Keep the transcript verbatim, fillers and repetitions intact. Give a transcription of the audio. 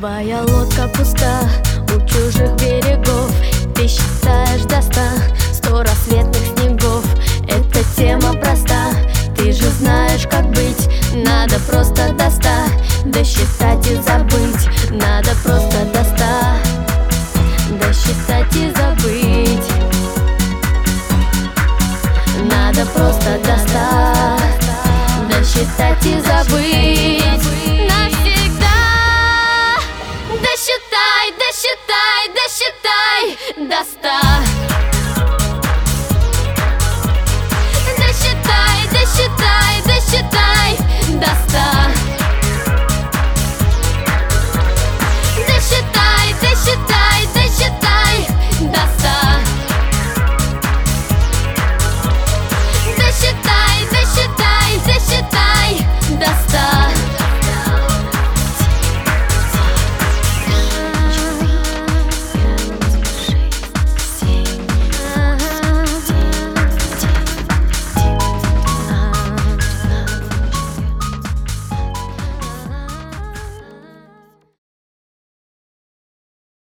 Твоя лодка пуста у чужих берегов. Ты считаешь до ста сто рассветных снегов. Эта тема проста, ты же знаешь, как быть. Надо просто до ста досчитать и забыть.